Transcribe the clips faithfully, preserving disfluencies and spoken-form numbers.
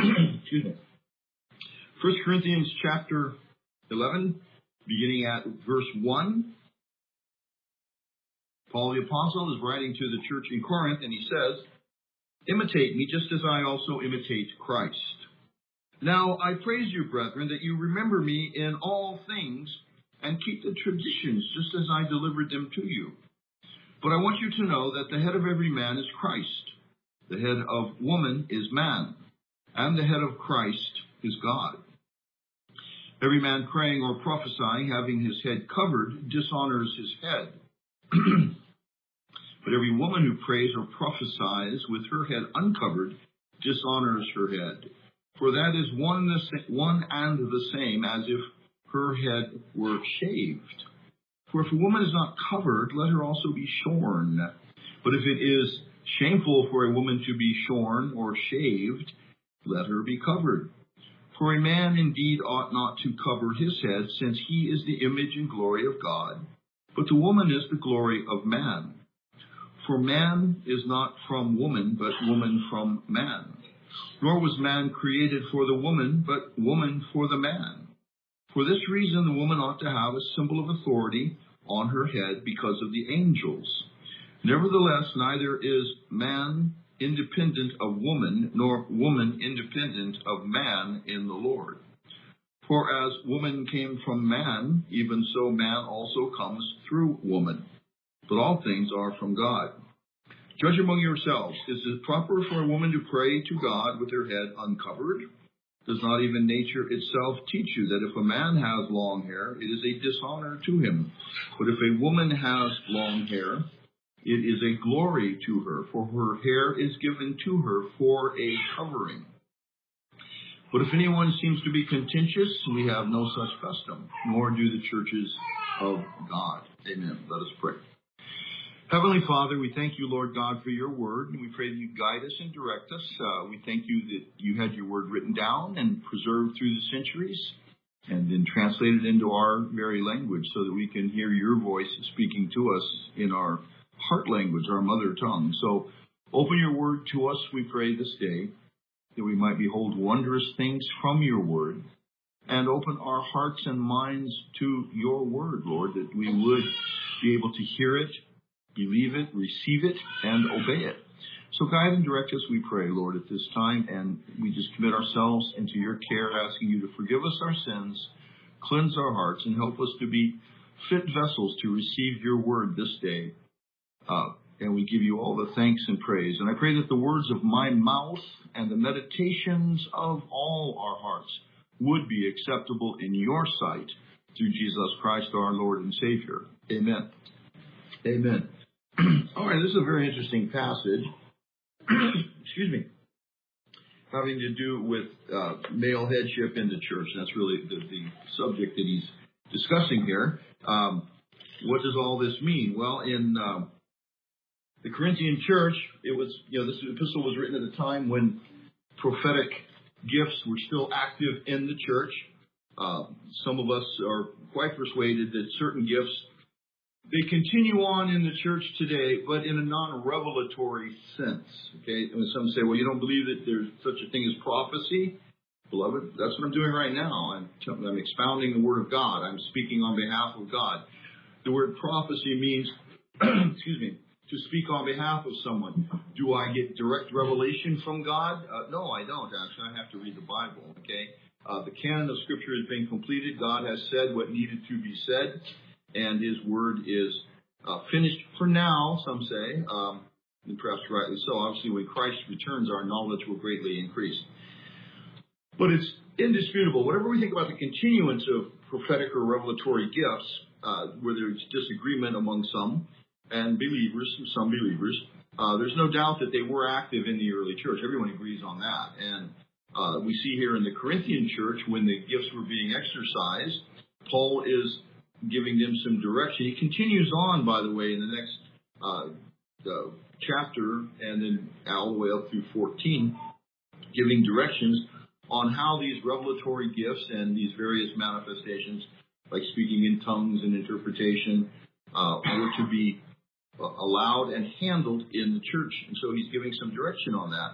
Excuse me. First Corinthians chapter eleven, beginning at verse one. Paul the Apostle is writing to the church in Corinth, and he says, "Imitate me just as I also imitate Christ. Now I praise you, brethren, that you remember me in all things and keep the traditions just as I delivered them to you. But I want you to know that the head of every man is Christ. The head of woman is man, and the head of Christ is God. Every man praying or prophesying, having his head covered, dishonors his head. But every woman who prays or prophesies with her head uncovered dishonors her head. For that is one, one and the same as if her head were shaved. For if a woman is not covered, let her also be shorn. But if it is shameful for a woman to be shorn or shaved, let her be covered. For a man indeed ought not to cover his head, since he is the image and glory of God. But the woman is the glory of man. For man is not from woman, but woman from man. Nor was man created for the woman, but woman for the man. For this reason the woman ought to have a symbol of authority on her head because of the angels. Nevertheless, neither is man independent of woman, nor woman independent of man in the Lord. For as woman came from man, even so man also comes through woman. But all things are from God. Judge among yourselves. Is it proper for a woman to pray to God with her head uncovered? Does not even nature itself teach you that if a man has long hair, it is a dishonor to him? But if a woman has long hair, it is a glory to her, for her hair is given to her for a covering. But if anyone seems to be contentious, we have no such custom, nor do the churches of God." Amen. Let us pray. Heavenly Father, we thank you, Lord God, for your word, and we pray that you guide us and direct us. Uh, we thank you that you had your word written down and preserved through the centuries and then translated into our very language so that we can hear your voice speaking to us in our heart language, our mother tongue. So open your word to us, we pray this day, that we might behold wondrous things from your word, and open our hearts and minds to your word, Lord, that we would be able to hear it, believe it, receive it, and obey it. So guide and direct us, we pray, Lord, at this time, and we just commit ourselves into your care, asking you to forgive us our sins, cleanse our hearts, and help us to be fit vessels to receive your word this day. Uh, and we give you all the thanks and praise. And I pray that the words of my mouth and the meditations of all our hearts would be acceptable in your sight through Jesus Christ, our Lord and Savior. Amen. Amen. All right, this is a very interesting passage. Excuse me. Having to do with uh, male headship in the church. That's really the, the subject that he's discussing here. Um, what does all this mean? Well, in uh, the Corinthian church, it was, you know, this epistle was written at a time when prophetic gifts were still active in the church. Uh, some of us are quite persuaded that certain gifts, they continue on in the church today, but in a non-revelatory sense. Okay, and some say, well, you don't believe that there's such a thing as prophecy? Beloved, that's what I'm doing right now. I'm, I'm expounding the Word of God. I'm speaking on behalf of God. The word prophecy means, excuse me, to speak on behalf of someone. Do I get direct revelation from God? Uh, no, I don't, actually. I have to read the Bible, okay? Uh, the canon of Scripture has been completed. God has said what needed to be said, and his word is uh, finished for now, some say, um, and perhaps rightly so. Obviously, when Christ returns, our knowledge will greatly increase. But it's indisputable. Whatever we think about the continuance of prophetic or revelatory gifts, uh, where there's disagreement among some and believers, some believers, uh, there's no doubt that they were active in the early church. Everyone agrees on that. And uh, we see here in the Corinthian church, when the gifts were being exercised, Paul is giving them some direction. He continues on, by the way, in the next uh, uh, chapter and then all the way up through fourteen, giving directions on how these revelatory gifts and these various manifestations, like speaking in tongues and interpretation, uh, were to be allowed and handled in the church. And so he's giving some direction on that.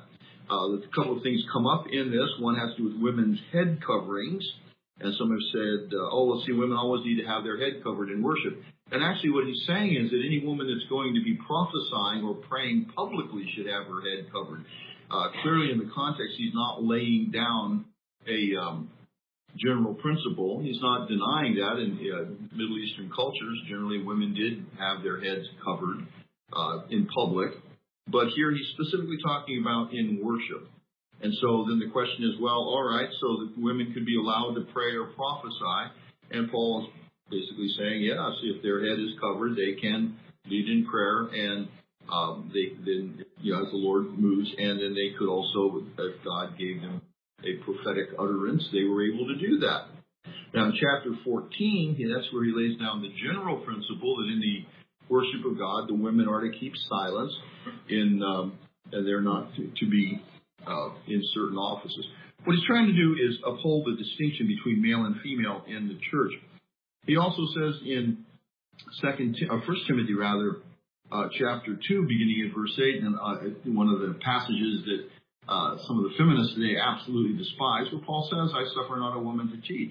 Uh, a couple of things come up in this. One has to do with women's head coverings. And some have said, uh, oh, well, see, women always need to have their head covered in worship. And actually what he's saying is that any woman that's going to be prophesying or praying publicly should have her head covered. Uh, clearly in the context, he's not laying down a um, general principle. He's not denying that. In uh, Middle Eastern cultures, generally women did have their heads covered uh, in public. But here he's specifically talking about in worship. And so then the question is, well, all right, so that women could be allowed to pray or prophesy. And Paul is basically saying, yeah, see, if their head is covered, they can lead in prayer, and um, they then, you know, as the Lord moves, and then they could also, if God gave them a prophetic utterance, they were able to do that. Now, in chapter fourteen, that's where he lays down the general principle that in the worship of God, the women are to keep silence, in um, and they're not to, to be Uh, in certain offices. What he's trying to do is uphold the distinction between male and female in the church. He also says in Second, uh, First Timothy, rather, uh, chapter two, beginning at verse eight, and uh, one of the passages that uh, some of the feminists today absolutely despise, where Paul says, "I suffer not a woman to teach,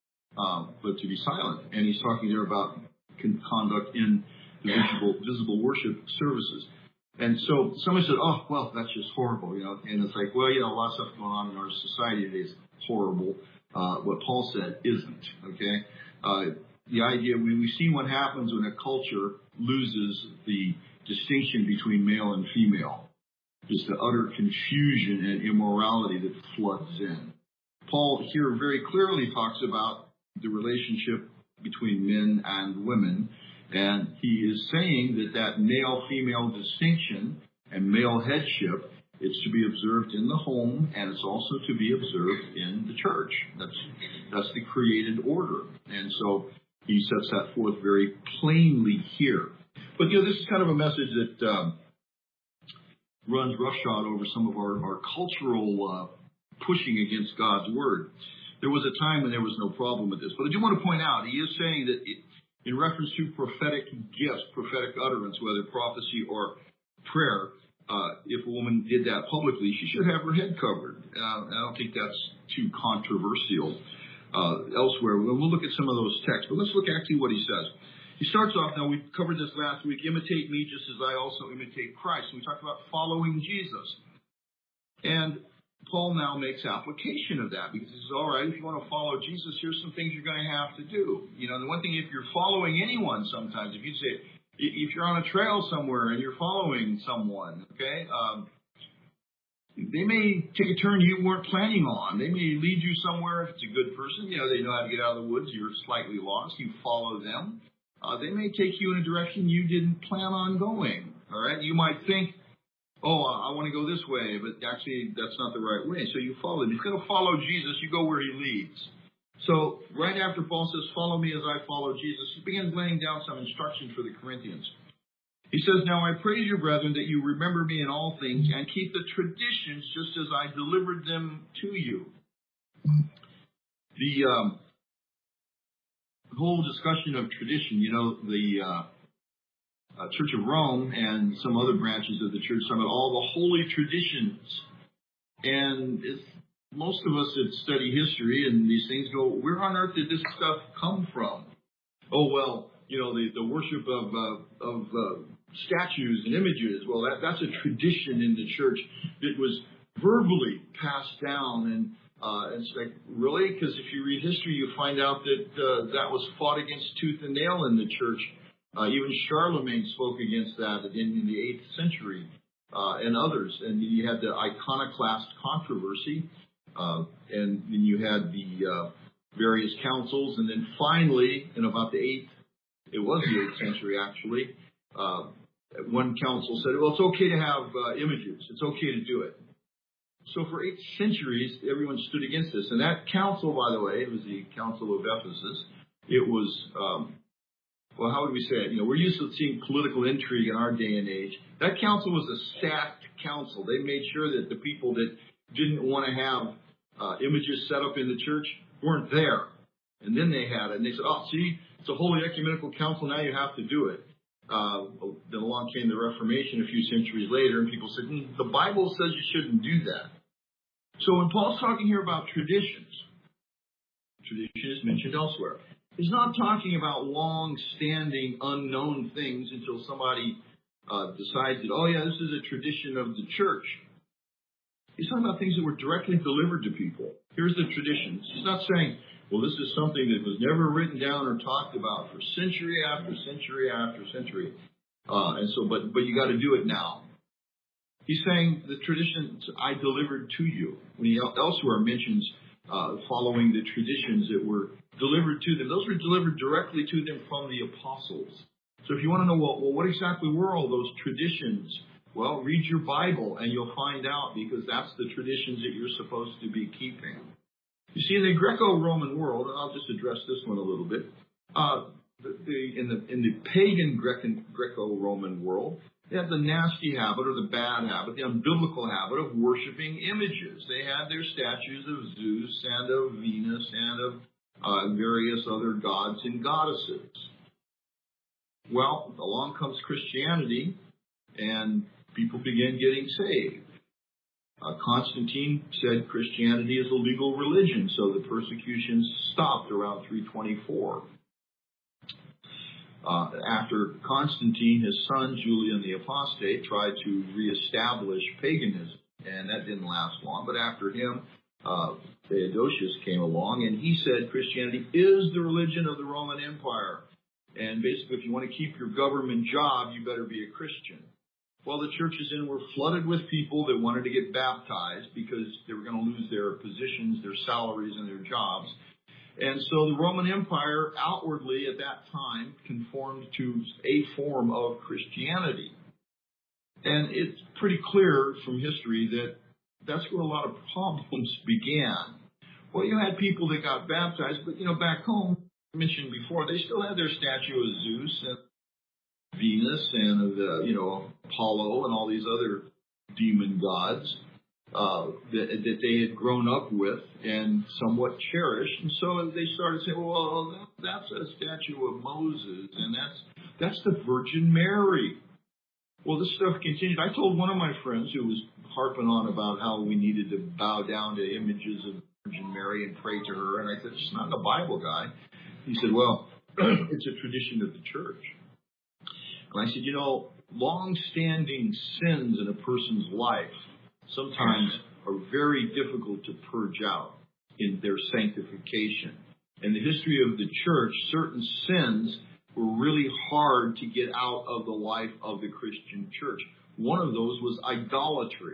um, but to be silent." And he's talking there about conduct in the visible, visible worship services. And so somebody said, oh, well, that's just horrible, you know. And it's like, well, you know, a lot of stuff going on in our society today is horrible. Uh, what Paul said isn't, okay? Uh, the idea, we, we've seen what happens when a culture loses the distinction between male and female. Just the utter confusion and immorality that floods in. Paul here very clearly talks about the relationship between men and women. And he is saying that that male-female distinction and male headship is to be observed in the home, and it's also to be observed in the church. That's that's the created order. And so he sets that forth very plainly here. But, you know, this is kind of a message that um, runs roughshod over some of our, our cultural uh, pushing against God's word. There was a time when there was no problem with this. But I do want to point out, he is saying that it, in reference to prophetic gifts, prophetic utterance, whether prophecy or prayer, uh, if a woman did that publicly, she should have her head covered. Uh, I don't think that's too controversial uh, elsewhere. We'll, we'll look at some of those texts, but let's look actually what he says. He starts off, now we covered this last week, imitate me just as I also imitate Christ. And we talked about following Jesus. And Paul now makes application of that, because he says, all right, if you want to follow Jesus, here's some things you're going to have to do. You know, the one thing, if you're following anyone sometimes, if you say, if you're on a trail somewhere and you're following someone, okay, um, they may take a turn you weren't planning on. They may lead you somewhere. If it's a good person, you know, they know how to get out of the woods. You're slightly lost. You follow them. Uh, they may take you in a direction you didn't plan on going, all right? You might think, oh, I want to go this way, but actually that's not the right way. So you follow him. If you're going to follow Jesus, you go where he leads. So right after Paul says, follow me as I follow Jesus, he begins laying down some instruction for the Corinthians. He says, now I praise you, brethren, that you remember me in all things and keep the traditions just as I delivered them to you. The um, whole discussion of tradition, you know, the... Uh, Uh, Church of Rome and some other branches of the church, talking about all the holy traditions. And it's, most of us that study history and these things go, where on earth did this stuff come from? Oh, well, you know, the, the worship of uh, of uh, statues and images. Well, that, that's a tradition in the church that was verbally passed down. And uh, it's like, really? Because if you read history, you find out that uh, that was fought against tooth and nail in the church. Uh, even Charlemagne spoke against that in, in the eighth century, uh, and others. And you had the iconoclast controversy, uh, and then you had the uh, various councils. And then finally, in about the eighth, it was the eighth century actually, uh, one council said, well, it's okay to have uh, images. It's okay to do it. So for eight centuries, everyone stood against this. And that council, by the way, it was the Council of Ephesus. It was... Um, Well, how would we say it? You know, we're used to seeing political intrigue in our day and age. That council was a stacked council. They made sure that the people that didn't want to have uh, images set up in the church weren't there. And then they had it. And they said, oh, see, it's a holy ecumenical council. Now you have to do it. Uh, then along came the Reformation a few centuries later, and people said, mm, the Bible says you shouldn't do that. So when Paul's talking here about traditions, tradition is mentioned elsewhere. He's not talking about long-standing, unknown things until somebody uh, decides that, oh, yeah, this is a tradition of the church. He's talking about things that were directly delivered to people. Here's the traditions. He's not saying, well, this is something that was never written down or talked about for century after century after century. Uh, and so, but, but you got to do it now. He's saying the traditions I delivered to you. When he elsewhere mentions uh, following the traditions that were delivered to them, those were delivered directly to them from the apostles. So if you want to know, well, well what exactly were all those traditions? Well, read your Bible and you'll find out, because that's the traditions that you're supposed to be keeping. You see, in the Greco-Roman world, and I'll just address this one a little bit, uh, the, the, in the in the pagan Greco- Greco-Roman world, they had the nasty habit or the bad habit, the unbiblical habit of worshiping images. They had their statues of Zeus and of Venus and of uh, various other gods and goddesses. Well, along comes Christianity, and people began getting saved. Uh, Constantine said Christianity is a legal religion, so the persecutions stopped around three twenty-four. Uh, after Constantine, his son Julian the Apostate tried to reestablish paganism, and that didn't last long. But after him, uh, Theodosius came along, and he said Christianity is the religion of the Roman Empire. And basically, if you want to keep your government job, you better be a Christian. Well, the churches then were flooded with people that wanted to get baptized because they were going to lose their positions, their salaries, and their jobs. And so the Roman Empire outwardly at that time conformed to a form of Christianity. And it's pretty clear from history that that's where a lot of problems began. Well, you had people that got baptized, but, you know, back home, I mentioned before, they still had their statue of Zeus and Venus and of the, you know, Apollo and all these other demon gods uh, that, that they had grown up with and somewhat cherished. And so they started saying, well, that, that's a statue of Moses, and that's that's the Virgin Mary. Well, this stuff continued. I told one of my friends who was harping on about how we needed to bow down to images of Virgin Mary and pray to her, and I said, it's not in the Bible, guy. He said, well, it's a tradition of the church. And I said, you know, long-standing sins in a person's life sometimes are very difficult to purge out in their sanctification. In the history of the church, certain sins were really hard to get out of the life of the Christian church. One of those was idolatry.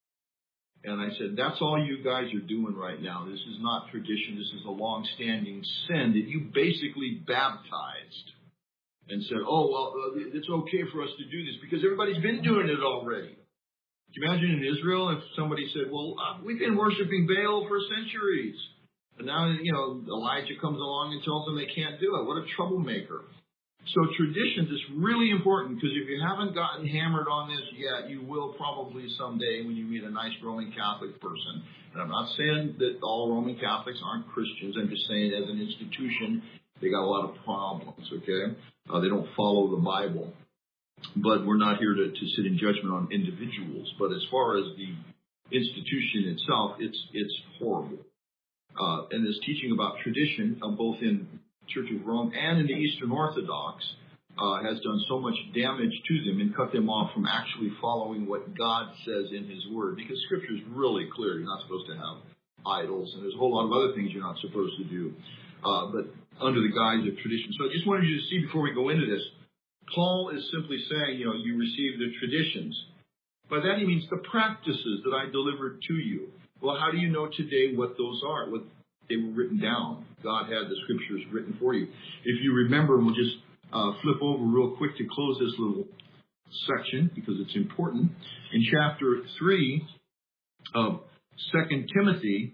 And I said, that's all you guys are doing right now. This is not tradition. This is a long-standing sin that you basically baptized and said, oh, well, it's okay for us to do this because everybody's been doing it already. Can you imagine in Israel if somebody said, well, uh, we've been worshiping Baal for centuries. And now, you know, Elijah comes along and tells them they can't do it. What a troublemaker. So traditions is really important because if you haven't gotten hammered on this yet, you will probably someday when you meet a nice Roman Catholic person. And I'm not saying that all Roman Catholics aren't Christians. I'm just saying as an institution, they got a lot of problems, okay? Uh, they don't follow the Bible. But we're not here to, to sit in judgment on individuals. But as far as the institution itself, it's it's horrible. Uh, and this teaching about tradition, uh, both in Church of Rome and in the Eastern Orthodox, uh, has done so much damage to them and cut them off from actually following what God says in His Word. Because Scripture is really clear. You're not supposed to have idols, and there's a whole lot of other things you're not supposed to do. Uh, but under the guise of tradition. So I just wanted you to see before we go into this, Paul is simply saying, you know, you receive the traditions. By that he means the practices that I delivered to you. Well, how do you know today what those are? What they were written down. God had the Scriptures written for you. If you remember, we'll just uh, flip over real quick to close this little section because it's important. In chapter three of Second Timothy,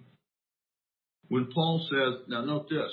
when Paul says, now note this,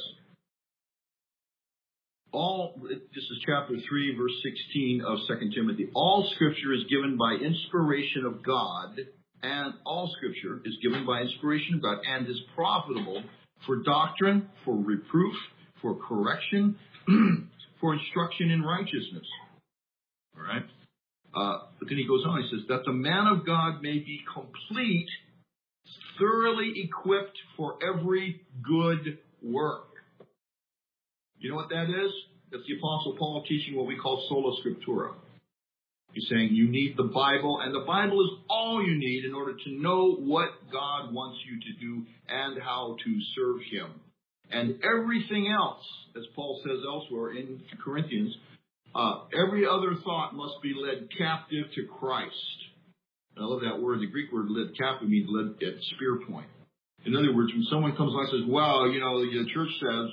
all, this is chapter three, verse sixteen of Second Timothy. All Scripture is given by inspiration of God, and all Scripture is given by inspiration of God, and is profitable for doctrine, for reproof, for correction, for instruction in righteousness. All right? Uh, but then he goes on, he says, that the man of God may be complete, thoroughly equipped for every good work. You know what that is? That's the Apostle Paul teaching what we call sola scriptura. He's saying you need the Bible, and the Bible is all you need in order to know what God wants you to do and how to serve Him. And everything else, as Paul says elsewhere in Corinthians, uh, every other thought must be led captive to Christ. And I love that word. The Greek word led captive means led at spear point. In other words, when someone comes along and says, well, you know, the church says,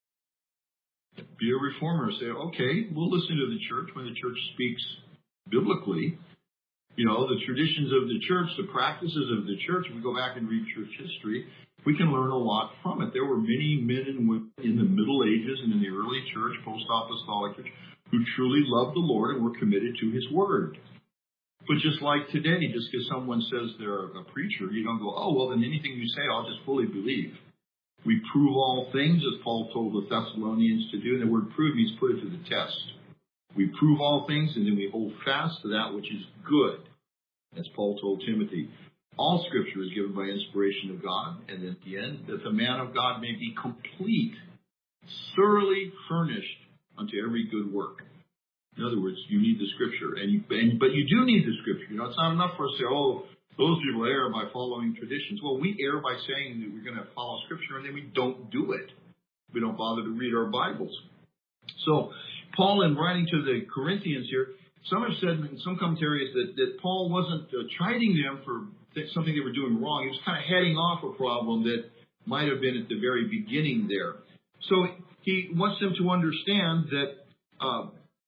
be a reformer. Say, okay, we'll listen to the church when the church speaks biblically. You know, the traditions of the church, the practices of the church, if we go back and read church history, we can learn a lot from it. There were many men and women in the Middle Ages and in the early church, post-apostolic church, who truly loved the Lord and were committed to His Word. But just like today, just because someone says they're a preacher, you don't go, oh, well, then anything you say, I'll just fully believe. We prove all things, as Paul told the Thessalonians to do, and the word prove means put it to the test. We prove all things, and then we hold fast to that which is good, as Paul told Timothy. All Scripture is given by inspiration of God, and at the end, that the man of God may be complete, thoroughly furnished unto every good work. In other words, you need the Scripture, and, you, and but you do need the Scripture. You know, it's not enough for us to say, oh, those people err by following traditions. Well, we err by saying that we're going to follow Scripture, and then we don't do it. We don't bother to read our Bibles. So, Paul, in writing to the Corinthians here, some have said in some commentaries that, that Paul wasn't uh, chiding them for something they were doing wrong. He was kind of heading off a problem that might have been at the very beginning there. So he wants them to understand that uh,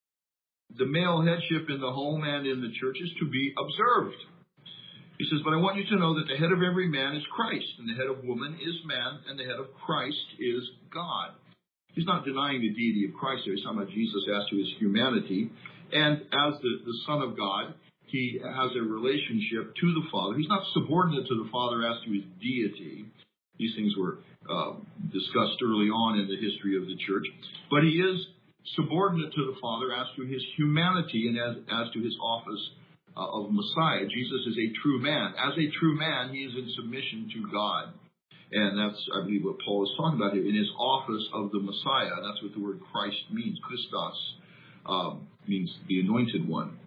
the male headship in the home and in the church is to be observed. He says, but I want you to know that the head of every man is Christ, and the head of woman is man, and the head of Christ is God. He's not denying the deity of Christ there. He's talking about Jesus as to his humanity. And as the, the Son of God, he has a relationship to the Father. He's not subordinate to the Father as to his deity. These things were uh, discussed early on in the history of the church. But he is subordinate to the Father as to his humanity and as, as to his office uh, of Messiah. Jesus is a true man. As a true man, he is in submission to God. And that's, I believe, what Paul is talking about here, in his office of the Messiah. That's what the word Christ means. Christos um, means the anointed one.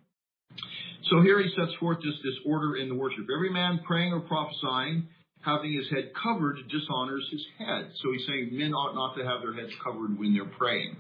So here he sets forth this, this order in the worship. Every man praying or prophesying, having his head covered, dishonors his head. So he's saying men ought not to have their heads covered when they're praying.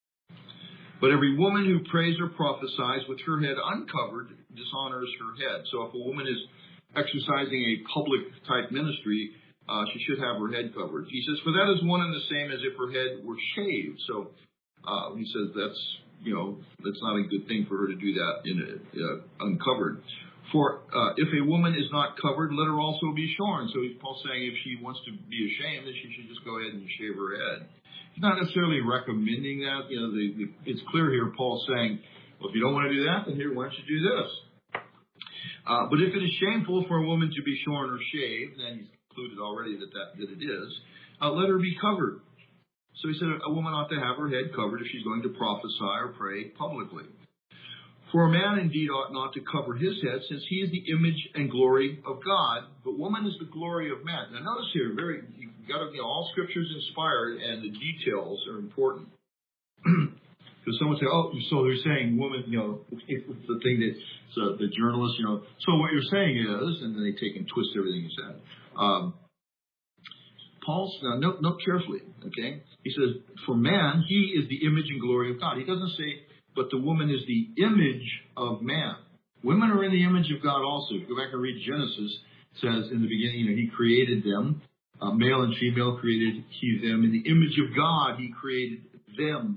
But every woman who prays or prophesies with her head uncovered dishonors her head. So if a woman is exercising a public type ministry, Uh, she should have her head covered. He says, for that is one and the same as if her head were shaved. So uh, he says that's, you know, that's not a good thing for her to do that in a, uh, uncovered. For uh, if a woman is not covered, let her also be shorn. So Paul's saying if she wants to be ashamed, then she should just go ahead and shave her head. He's not necessarily recommending that. You know, the, the, it's clear here Paul's saying, well, if you don't want to do that, then here, why don't you do this? Uh, but if it is shameful for a woman to be shorn or shaved, then he's concluded already that, that, that it is, uh, let her be covered. So he said a woman ought to have her head covered if she's going to prophesy or pray publicly. For a man indeed ought not to cover his head, since he is the image and glory of God, but woman is the glory of man. Now notice here, very you've got to, you know, all Scripture is inspired, and the details are important. Because someone say, oh, so they're saying woman, you know, it's the thing that so the journalist, you know, so what you're saying is, and then they take and twist everything he said. Um, Paul's, now note, note carefully, okay? He says, for man, he is the image and glory of God. He doesn't say, but the woman is the image of man. Women are in the image of God also. If you go back and read Genesis, it says in the beginning, you know, he created them, uh, male and female created he them. In the image of God, he created them.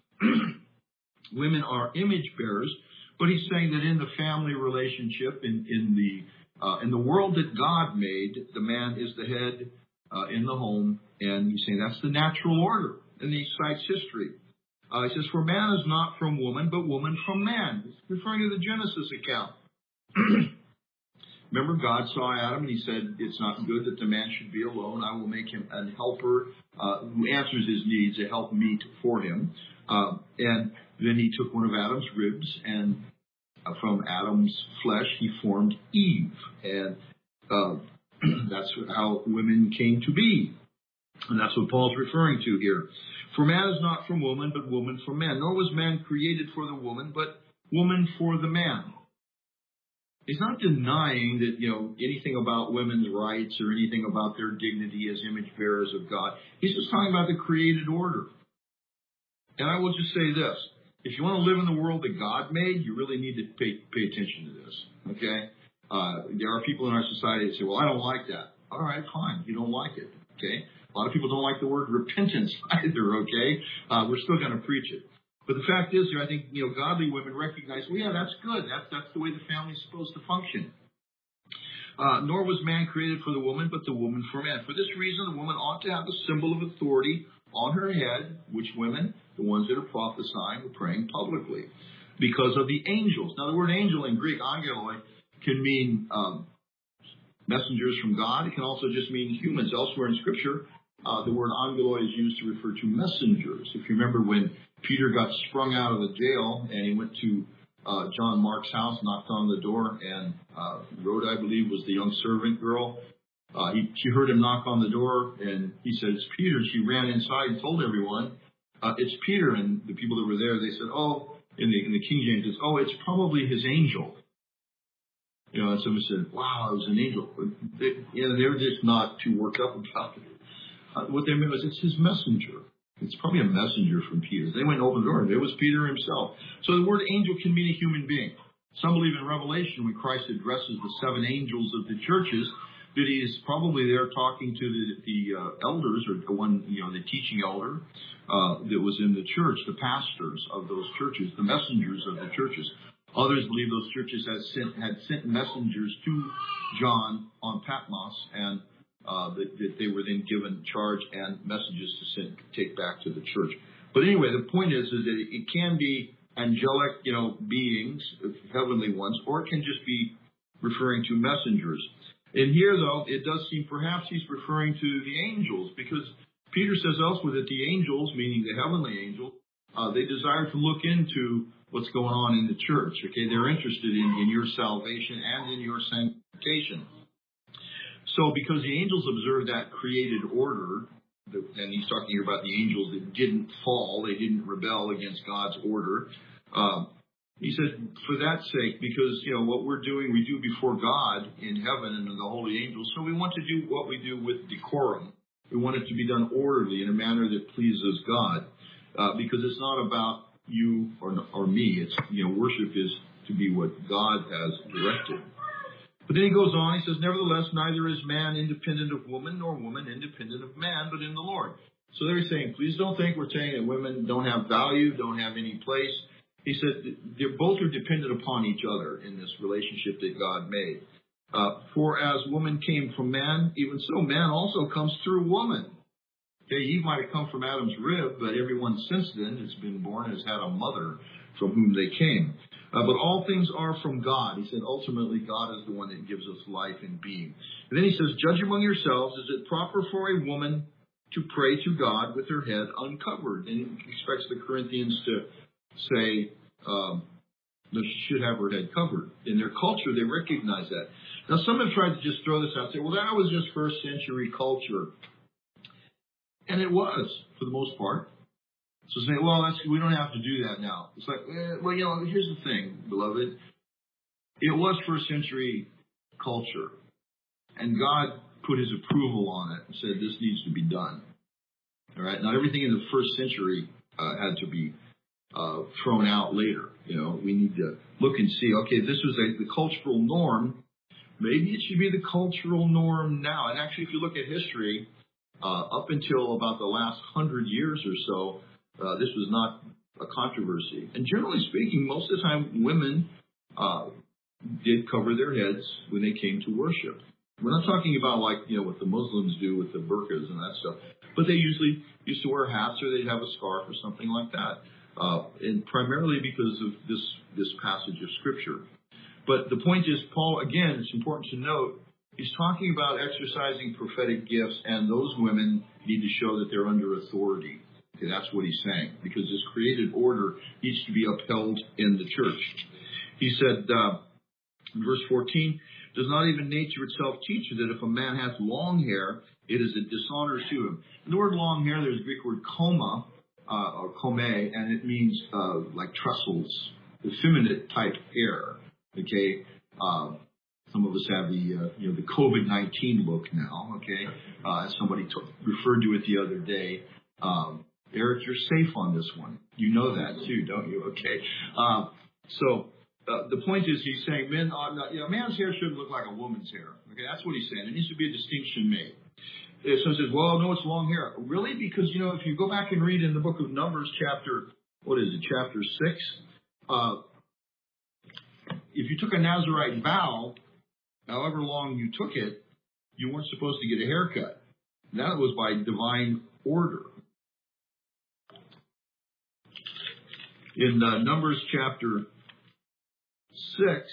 Women are image bearers, but he's saying that in the family relationship, in, in the uh, in the world that God made, the man is the head uh, in the home, and he's saying that's the natural order. And he cites history. Uh, he says, for man is not from woman, but woman from man. He's referring to the Genesis account. Remember, God saw Adam, and he said, it's not good that the man should be alone. I will make him a helper uh, who answers his needs, a helpmeet for him. Uh, and then he took one of Adam's ribs and uh, from Adam's flesh, he formed Eve. And uh, that's how women came to be. And that's what Paul's referring to here. For man is not from woman, but woman from man. Nor was man created for the woman, but woman for the man. He's not denying that, you know, anything about women's rights or anything about their dignity as image bearers of God. He's just talking about the created order. And I will just say this. If you want to live in the world that God made, you really need to pay, pay attention to this. Okay? Uh, there are people in our society that say, well, I don't like that. All right, fine. You don't like it. Okay? A lot of people don't like the word repentance either. Okay? Uh, we're still going to preach it. But the fact is, I think, you know, godly women recognize, well, yeah, that's good. That's, that's the way the family's supposed to function. Uh, nor was man created for the woman, but the woman for man. For this reason, the woman ought to have a symbol of authority on her head. Which women? The ones that are prophesying or praying publicly. Because of the angels. Now, the word angel in Greek, angeloi, can mean um, messengers from God. It can also just mean humans. Elsewhere in Scripture, uh, the word angeloi is used to refer to messengers. If you remember when Peter got sprung out of the jail and he went to uh, John Mark's house, knocked on the door, and uh, Rhoda, I believe, was the young servant girl. Uh, he, she heard him knock on the door, and he said, it's Peter. She ran inside and told everyone, uh, it's Peter. And the people that were there, they said, oh, in the, in the King James, it's, oh, it's probably his angel. You know, and someone said, wow, it was an angel. But they, you know, they were just not too worked up about it. Uh, what they meant was, it's his messenger. It's probably a messenger from Peter. They went and opened the door, and it was Peter himself. So the word angel can mean a human being. Some believe in Revelation, when Christ addresses the seven angels of the churches, that he's probably there talking to the, the uh, elders, or the one, you know, the teaching elder uh, that was in the church, the pastors of those churches, the messengers of the churches. Others believe those churches had sent, had sent messengers to John on Patmos, and Uh, that, that they were then given charge and messages to send, take back to the church. But anyway, the point is, is that it can be angelic, you know, beings, heavenly ones, or it can just be referring to messengers. And here, though, it does seem perhaps he's referring to the angels, because Peter says elsewhere that the angels, meaning the heavenly angels, uh, they desire to look into what's going on in the church. Okay, they're interested in, in your salvation and in your sanctification. So because the angels observed that created order, and he's talking here about the angels that didn't fall, they didn't rebel against God's order. Um, he said, for that sake, because, you know, what we're doing, we do before God in heaven and in the holy angels, so we want to do what we do with decorum. We want it to be done orderly in a manner that pleases God, uh, because it's not about you or, or me. It's, you know, worship is to be what God has directed. But then he goes on, he says, nevertheless, neither is man independent of woman, nor woman independent of man, but in the Lord. So they're saying, please don't think we're saying that women don't have value, don't have any place. He said they both are dependent upon each other in this relationship that God made. Uh, for as woman came from man, even so man also comes through woman. Okay, Eve might have come from Adam's rib, but everyone since then that's been born has had a mother from whom they came. Uh, but all things are from God. He said, ultimately, God is the one that gives us life and being. And then he says, judge among yourselves, is it proper for a woman to pray to God with her head uncovered? And he expects the Corinthians to say um, that she should have her head covered. In their culture, they recognize that. Now, some have tried to just throw this out and say, well, that was just first century culture. And it was, for the most part. So say, well, that's, we don't have to do that now. It's like, eh, well, you know, here's the thing, beloved. It was first century culture. And God put his approval on it and said, this needs to be done. All right. Not everything in the first century uh, had to be uh, thrown out later. You know, we need to look and see, okay, this was a, the cultural norm. Maybe it should be the cultural norm now. And actually, if you look at history, uh, up until about the last hundred years or so, Uh, this was not a controversy. And generally speaking, most of the time, women uh, did cover their heads when they came to worship. We're not talking about like, you know, what the Muslims do with the burqas and that stuff. But they usually used to wear hats, or they'd have a scarf or something like that. Uh, and primarily because of this, this passage of Scripture. But the point is, Paul, again, it's important to note, he's talking about exercising prophetic gifts, and those women need to show that they're under authority. Okay, that's what he's saying, because this created order needs to be upheld in the church. He said, uh, in verse fourteen, does not even nature itself teach you that if a man has long hair, it is a dishonor to him? And the word long hair, there's a Greek word koma, uh, or kome, and it means uh, like trussels, effeminate type hair. Okay, um, some of us have the uh, you know the COVID nineteen look now. Okay, uh, as somebody t- referred to it the other day. Um, Eric, you're safe on this one. You know that too, don't you? Okay, um, so. Uh, the point is, he's saying men ought not, you know, a man's hair shouldn't look like a woman's hair. Okay, that's what he's saying. There needs to be a distinction made. Uh, So he says, well, no, it's long hair. Really? Because, you know, if you go back and read in the book of Numbers, chapter, what is it, chapter six, uh, if you took a Nazirite vow, however long you took it, you weren't supposed to get a haircut. That was by divine order. In uh, Numbers chapter six,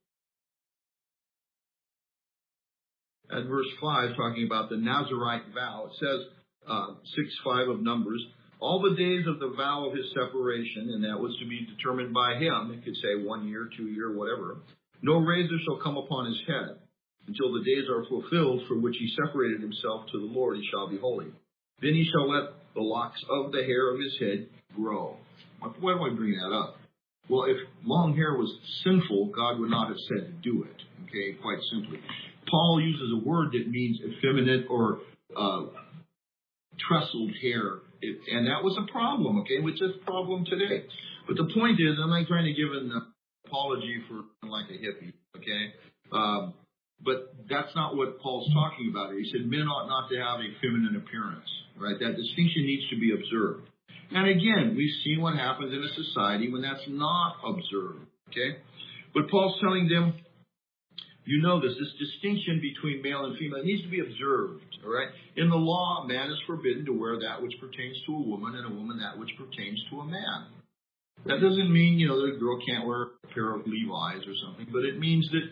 at verse five, talking about the Nazirite vow, it says, uh, six five of Numbers, all the days of the vow of his separation, and that was to be determined by him, it could say one year, two year, whatever, no razor shall come upon his head until the days are fulfilled for which he separated himself to the Lord, he shall be holy. Then he shall let the locks of the hair of his head grow. Why do I bring that up? Well, if long hair was sinful, God would not have said to do it, okay, quite simply. Paul uses a word that means effeminate or uh, trestled hair, it, and that was a problem, okay, which is a problem today. But the point is, I'm not trying to give an apology for like a hippie, okay, um, but that's not what Paul's talking about here. He said men ought not to have a feminine appearance, right? That distinction needs to be observed. And again, we've seen what happens in a society when that's not observed, okay? But Paul's telling them, you know this, this distinction between male and female needs to be observed, all right? In the law, a man is forbidden to wear that which pertains to a woman, and a woman that which pertains to a man. That doesn't mean, you know, that a girl can't wear a pair of Levi's or something, but it means that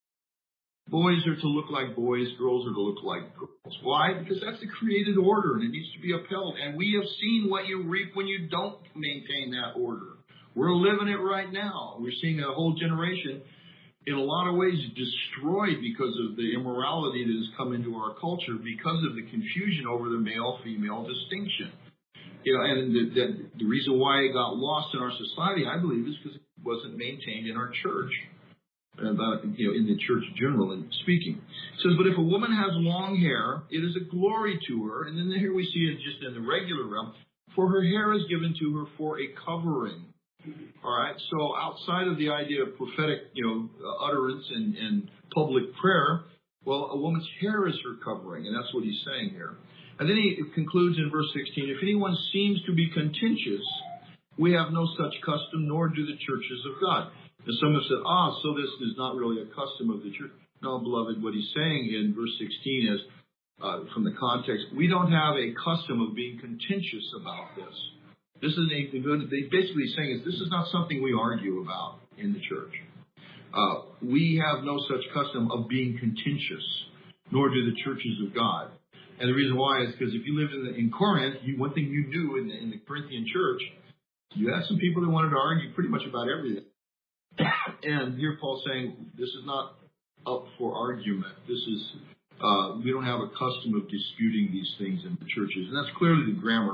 boys are to look like boys, girls are to look like girls. Why? Because that's the created order, and it needs to be upheld. And we have seen what you reap when you don't maintain that order. We're living it right now. We're seeing a whole generation, in a lot of ways, destroyed because of the immorality that has come into our culture because of the confusion over the male-female distinction. You know, and the, the, the reason why it got lost in our society, I believe, is because it wasn't maintained in our church. About, you know, in the church generally speaking. It says, but if a woman has long hair, it is a glory to her. And then here we see it just in the regular realm. For her hair is given to her for a covering. All right. So outside of the idea of prophetic, you know, uh, utterance and, and public prayer, well, a woman's hair is her covering. And that's what he's saying here. And then he concludes in verse sixteen, if anyone seems to be contentious, we have no such custom, nor do the churches of God. And some have said, ah, so this is not really a custom of the church. No, beloved, what he's saying in verse sixteen is, uh, from the context, we don't have a custom of being contentious about this. This is a, they basically saying is this is not something we argue about in the church. Uh, we have no such custom of being contentious, nor do the churches of God. And the reason why is because if you lived in, the, in Corinth, you, one thing you knew in the, in the Corinthian church, you had some people that wanted to argue pretty much about everything. And here Paul's saying this is not up for argument. This is, uh, we don't have a custom of disputing these things in the churches. And that's clearly the grammar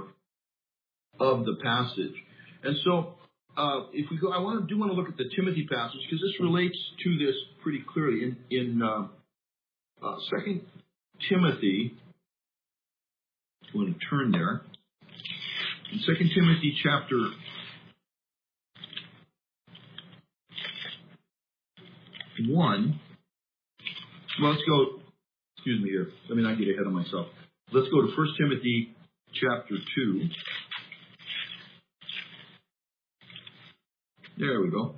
of the passage. And so, uh, if we go, I want to do want to look at the Timothy passage because this relates to this pretty clearly. In, in, uh, uh, Second Timothy, I'm going to turn there. In Second Timothy chapter one, well, let's go, excuse me here, let me not get ahead of myself. Let's go to First Timothy chapter two. There we go.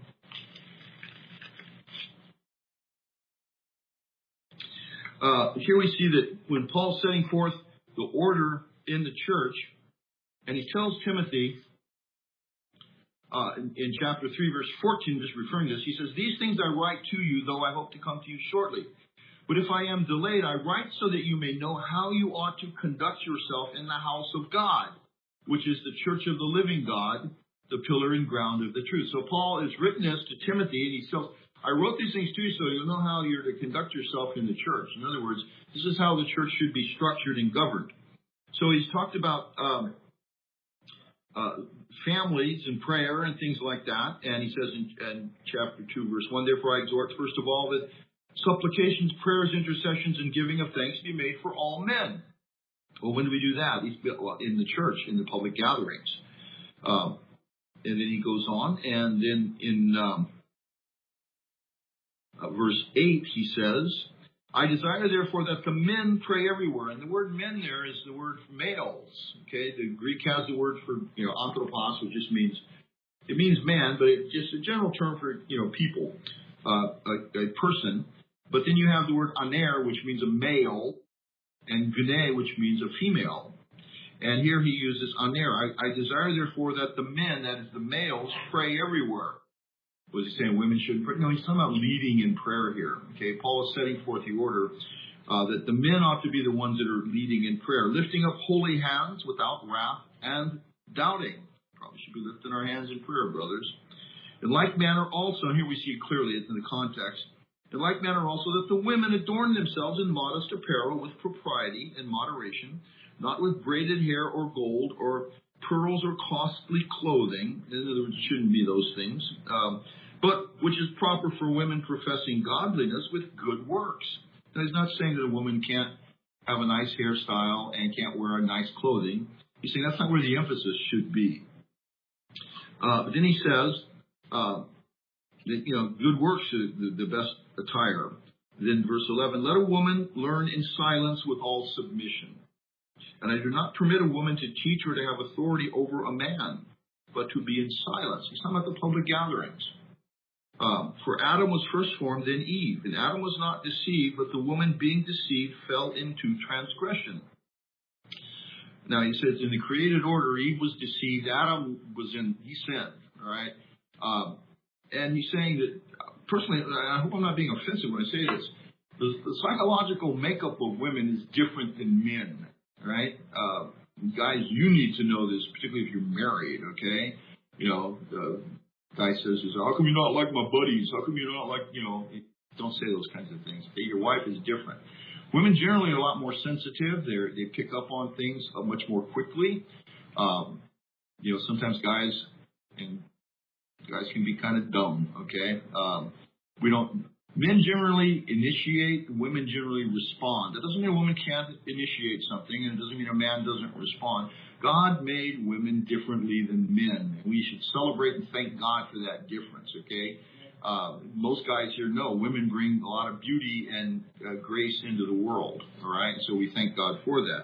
Uh, here we see that when Paul's setting forth the order in the church, and he tells Timothy, Uh, in, in chapter three, verse fourteen, just referring to this, he says, these things I write to you, though I hope to come to you shortly. But if I am delayed, I write so that you may know how you ought to conduct yourself in the house of God, which is the church of the living God, the pillar and ground of the truth. So Paul has written this to Timothy, and he says, I wrote these things to you so you'll know how you're to conduct yourself in the church. In other words, this is how the church should be structured and governed. So he's talked about um, uh, families and prayer and things like that. And he says in, in chapter two, verse one, therefore I exhort, first of all, that supplications, prayers, intercessions, and giving of thanks be made for all men. Well, when do we do that? In the church, in the public gatherings. Um, and then he goes on, and then in um, uh, verse eight, he says, I desire, therefore, that the men pray everywhere. And the word men there is the word for males. Okay, the Greek has the word for, you know, anthropos, which just means, it means man, but it's just a general term for, you know, people, uh, a, a person. But then you have the word aner, which means a male, and gune, which means a female. And here he uses aner. I, I desire, therefore, that the men, that is the males, pray everywhere. Was he saying women shouldn't pray? No, he's talking about leading in prayer here. Okay, Paul is setting forth the order uh, that the men ought to be the ones that are leading in prayer, lifting up holy hands without wrath and doubting. Probably should be lifting our hands in prayer, brothers. In like manner also, and here we see it clearly in the context, in like manner also that the women adorn themselves in modest apparel with propriety and moderation, not with braided hair or gold or pearls or costly clothing. In other words, it shouldn't be those things. Um, but which is proper for women professing godliness with good works. Now, he's not saying that a woman can't have a nice hairstyle and can't wear a nice clothing. He's saying that's not where the emphasis should be. Uh, but then he says, uh, that, you know, good works are the, the best attire. Then verse eleven, let a woman learn in silence with all submission. And I do not permit a woman to teach or to have authority over a man, but to be in silence. He's talking about the public gatherings. Um, for Adam was first formed, then Eve. And Adam was not deceived, but the woman being deceived fell into transgression. Now he says in the created order, Eve was deceived. Adam was in, he sinned. All right. Um, and he's saying that, personally, I hope I'm not being offensive when I say this, the, the psychological makeup of women is different than men. Right? Uh, guys, you need to know this, particularly if you're married, okay? You know, the guy says, how come you're not like my buddies? How come you're not like, you know, don't say those kinds of things. Okay? Your wife is different. Women generally are a lot more sensitive. They they pick up on things uh, much more quickly. Um, you know, sometimes guys, and guys can be kind of dumb, okay? Um, we don't... Men generally initiate, women generally respond. That doesn't mean a woman can't initiate something, and it doesn't mean a man doesn't respond. God made women differently than men. We should celebrate and thank God for that difference, okay? Uh, most guys here know women bring a lot of beauty and uh, grace into the world, all right? So we thank God for that.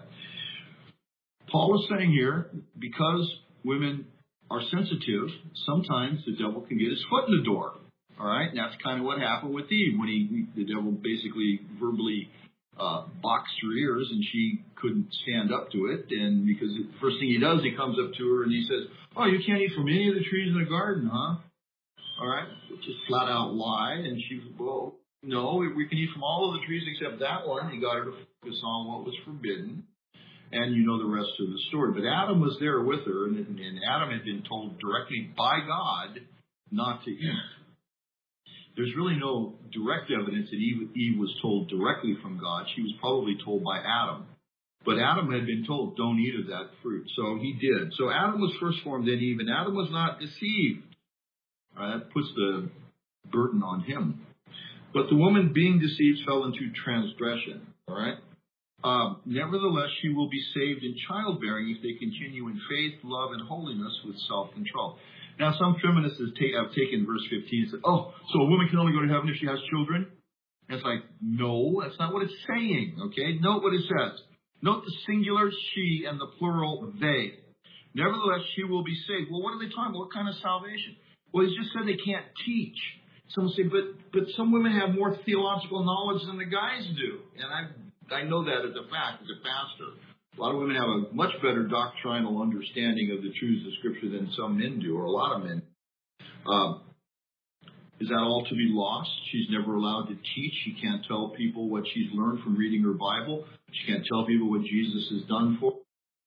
Paul is saying here, because women are sensitive, sometimes the devil can get his foot in the door. All right, and that's kind of what happened with Eve when he, the devil basically verbally uh, boxed her ears, and she couldn't stand up to it. And because the first thing he does, he comes up to her and he says, "Oh, you can't eat from any of the trees in the garden, huh?" All right, which is flat out lie. And she, well, no, we can eat from all of the trees except that one. He got her to focus on what was forbidden, and you know the rest of the story. But Adam was there with her, and, and Adam had been told directly by God not to eat. There's really no direct evidence that Eve, Eve was told directly from God. She was probably told by Adam. But Adam had been told, don't eat of that fruit. So he did. So Adam was first formed, then Eve, and Adam was not deceived. All right, that puts the burden on him. But the woman being deceived fell into transgression. All right. Um, nevertheless, she will be saved in childbearing if they continue in faith, love, and holiness with self-control. Now, some feminists have taken verse fifteen and said, oh, so a woman can only go to heaven if she has children? And it's like, no, that's not what it's saying, okay? Note what it says. Note the singular she and the plural they. Nevertheless, she will be saved. Well, what are they talking about? What kind of salvation? Well, he just said they can't teach. Some say, but but some women have more theological knowledge than the guys do. And I I know that as a fact, as a pastor. A lot of women have a much better doctrinal understanding of the truths of Scripture than some men do, or a lot of men. Um, is that all to be lost? She's never allowed to teach. She can't tell people what she's learned from reading her Bible. She can't tell people what Jesus has done for her.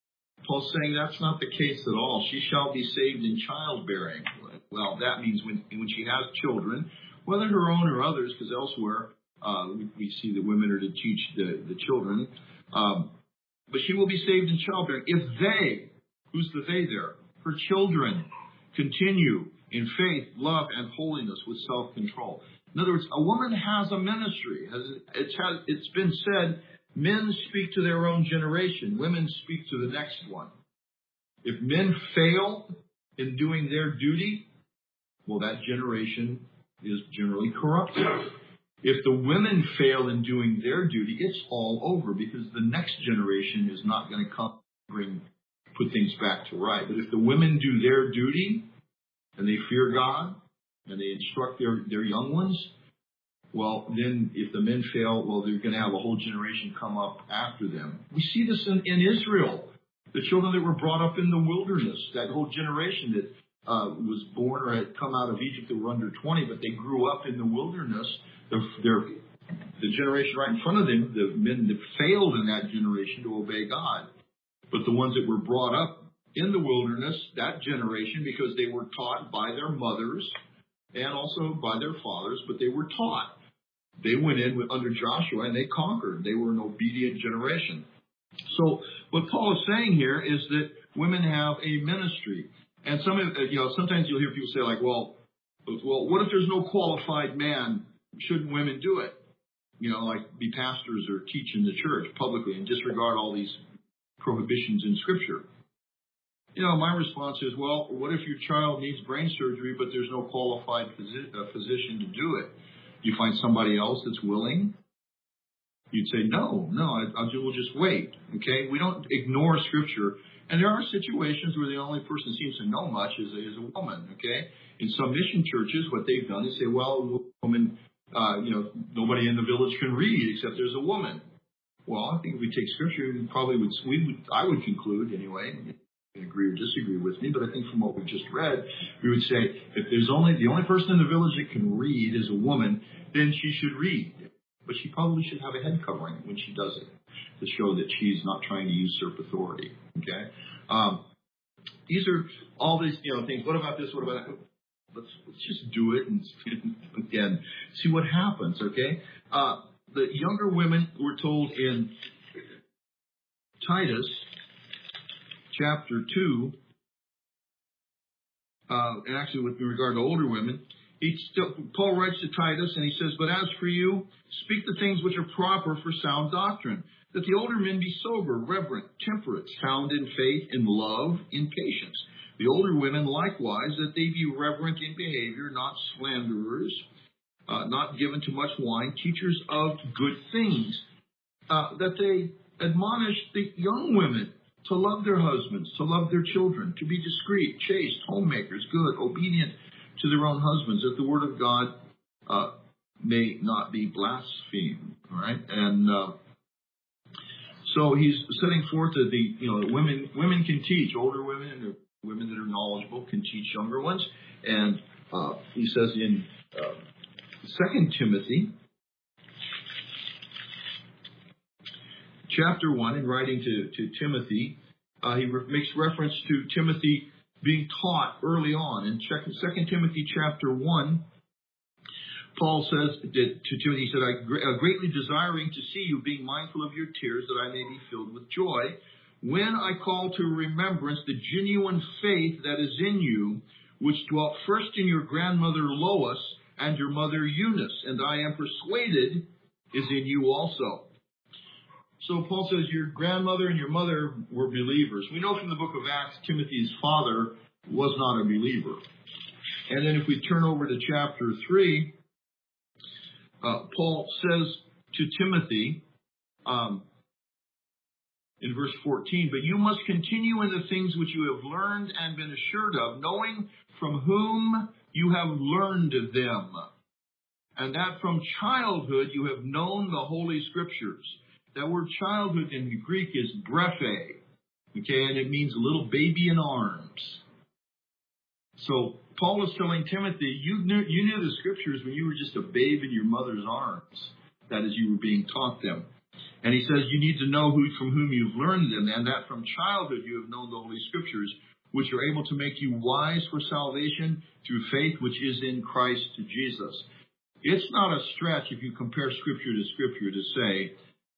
Paul's saying that's not the case at all. She shall be saved in childbearing. Well, that means when, when she has children, whether her own or others, because elsewhere uh, we, we see that women are to teach the, the children. Um, but she will be saved in childbearing if they, who's the they there? Her children continue in faith, love, and holiness with self-control. In other words, a woman has a ministry. It's, has, it's been said, men speak to their own generation. Women speak to the next one. If men fail in doing their duty, well, that generation is generally corrupted. If the women fail in doing their duty, it's all over because the next generation is not going to come bring put things back to right. But if the women do their duty and they fear God and they instruct their, their young ones, well, then if the men fail, well, they're going to have a whole generation come up after them. We see this in, in Israel. The children that were brought up in the wilderness, that whole generation that uh, was born or had come out of Egypt that were under twenty, but they grew up in the wilderness. They're, they're, the generation right in front of them, the men that failed in that generation to obey God. But the ones that were brought up in the wilderness, that generation, because they were taught by their mothers and also by their fathers, but they were taught. They went in with, under Joshua and they conquered. They were an obedient generation. So what Paul is saying here is that women have a ministry. And some, you know, sometimes you'll hear people say like, well, well, what if there's no qualified man? Shouldn't women do it? You know, like be pastors or teach in the church publicly and disregard all these prohibitions in Scripture. You know, my response is, well, what if your child needs brain surgery, but there's no qualified phys- uh, physician to do it? You find somebody else that's willing? You'd say, no, no, I, I'll, we'll just wait. Okay? We don't ignore Scripture. And there are situations where the only person who seems to know much is a, is a woman. Okay? In some mission churches, what they've done is say, well, woman, uh, you know, nobody in the village can read except there's a woman. Well, I think if we take Scripture, we probably would, we would, I would conclude anyway, you can agree or disagree with me, but I think from what we've just read, we would say if there's only, the only person in the village that can read is a woman, then she should read. But she probably should have a head covering when she does it to show that she's not trying to usurp authority. Okay? Um, these are all these, you know, things. What about this? What about that? Let's, let's just do it and again see what happens. Okay? Uh, the younger women were told in Titus chapter two, uh, and actually with regard to older women, he still, Paul writes to Titus and he says, but as for you, speak the things which are proper for sound doctrine, that the older men be sober, reverent, temperate, sound in faith, in love, in patience. The older women likewise, that they be reverent in behavior, not slanderers, uh, not given to much wine, teachers of good things, uh, that they admonish the young women to love their husbands, to love their children, to be discreet, chaste, homemakers, good, obedient to their own husbands, that the word of God uh, may not be blasphemed. All right, and uh, so he's setting forth that the you know women women can teach, older women and women that are knowledgeable can teach younger ones, and uh, he says in uh, Second Timothy chapter one, in writing to to Timothy, uh, he re- makes reference to Timothy being taught early on. In Second Timothy chapter one, Paul says that to Timothy, he said, I uh, greatly desiring to see you, being mindful of your tears, that I may be filled with joy, when I call to remembrance the genuine faith that is in you, which dwelt first in your grandmother Lois and your mother Eunice, and I am persuaded is in you also. So Paul says your grandmother and your mother were believers. We know from the book of Acts, Timothy's father was not a believer. And then if we turn over to chapter three, uh, Paul says to Timothy um, in verse fourteen, but you must continue in the things which you have learned and been assured of, knowing from whom you have learned them, and that from childhood you have known the Holy Scriptures. That word childhood in the Greek is brephe, okay, and it means little baby in arms. So Paul was telling Timothy, you knew, you knew the Scriptures when you were just a babe in your mother's arms. That is, you were being taught them. And he says you need to know who from whom you've learned them, and that from childhood you have known the Holy Scriptures, which are able to make you wise for salvation through faith which is in Christ Jesus. It's not a stretch if you compare Scripture to Scripture to say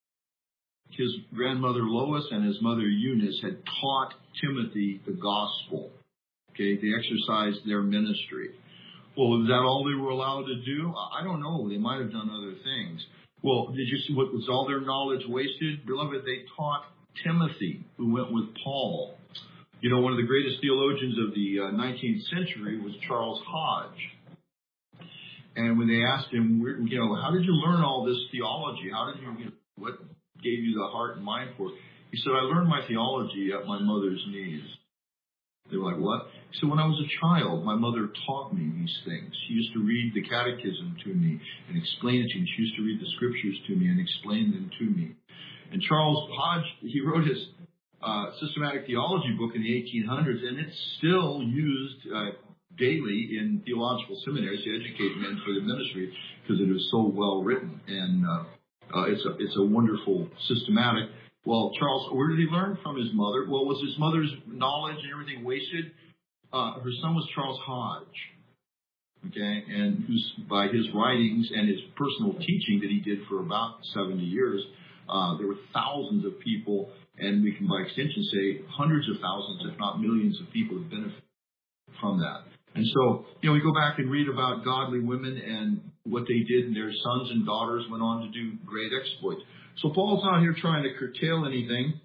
his grandmother Lois and his mother Eunice had taught Timothy the gospel. Okay, they exercised their ministry. Well, is that all they were allowed to do? I don't know. They might have done other things. Well, did you see what was all their knowledge wasted? Beloved, they taught Timothy, who went with Paul. You know, one of the greatest theologians of the uh, nineteenth century was Charles Hodge. And when they asked him, you know, how did you learn all this theology? How did you, you know, what gave you the heart and mind for it? He said, I learned my theology at my mother's knees. They were like, what? He said, when I was a child, my mother taught me these things. She used to read the catechism to me and explain it to me. She used to read the scriptures to me and explain them to me. And Charles Hodge, he wrote his uh, systematic theology book in the eighteen hundreds, and it's still used uh, daily in theological seminaries to educate men for the ministry because it is so well written. And uh, uh, it's a it's a wonderful systematic. Well, Charles, where did he learn from his mother? Well, was his mother's knowledge and everything wasted? Uh, her son was Charles Hodge, okay, and who's by his writings and his personal teaching that he did for about seventy years, uh, there were thousands of people, and we can by extension say hundreds of thousands, if not millions of people have benefited from that. And so, you know, we go back and read about godly women and what they did, and their sons and daughters went on to do great exploits. So Paul's not here trying to curtail anything.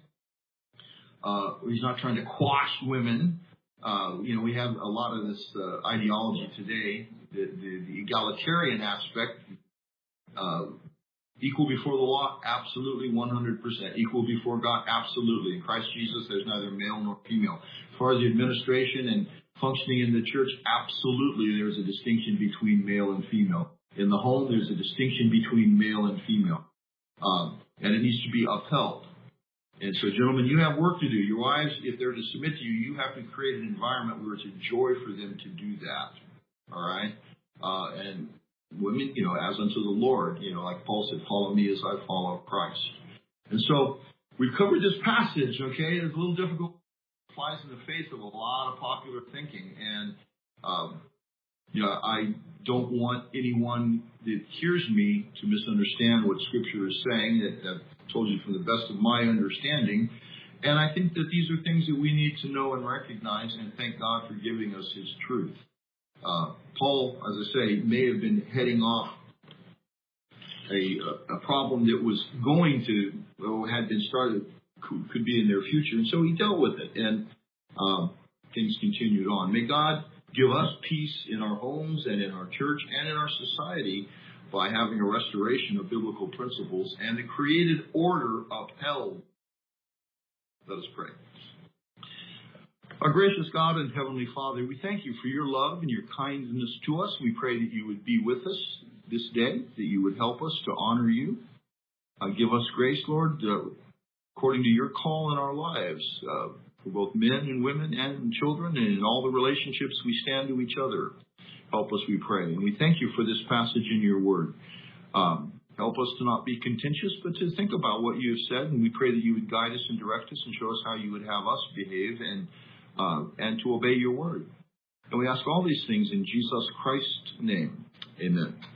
Uh, he's not trying to quash women. Uh, you know, we have a lot of this uh, ideology today, the, the, the egalitarian aspect. Uh, equal before the law, absolutely, one hundred percent. Equal before God, absolutely. In Christ Jesus, there's neither male nor female. As far as the administration and functioning in the church, absolutely, there's a distinction between male and female. In the home, there's a distinction between male and female. Um, and it needs to be upheld. And so, gentlemen, you have work to do. Your wives, if they're to submit to you, you have to create an environment where it's a joy for them to do that. All right? Uh, and women, you know, as unto the Lord, you know, like Paul said, follow me as I follow Christ. And so we've covered this passage, okay? It's a little difficult. It flies in the face of a lot of popular thinking. And, um, you know, I don't want anyone that hears me to misunderstand what Scripture is saying. That I've told you from the best of my understanding. And I think that these are things that we need to know and recognize, and thank God for giving us His truth. Uh, Paul, as I say, may have been heading off a, a problem that was going to, or had been started, could, could be in their future. And so he dealt with it, and um, things continued on. May God give us peace in our homes and in our church and in our society by having a restoration of biblical principles and the created order upheld. Let us pray. Our gracious God and Heavenly Father, we thank you for your love and your kindness to us. We pray that you would be with us this day, that you would help us to honor you. Uh, give us grace, Lord, uh, according to your call in our lives, uh, for both men and women and children, and in all the relationships we stand to each other. Help us, we pray. And we thank you for this passage in your word. Um, help us to not be contentious, but to think about what you have said. And we pray that you would guide us and direct us and show us how you would have us behave and uh, and to obey your word. And we ask all these things in Jesus Christ's name. Amen.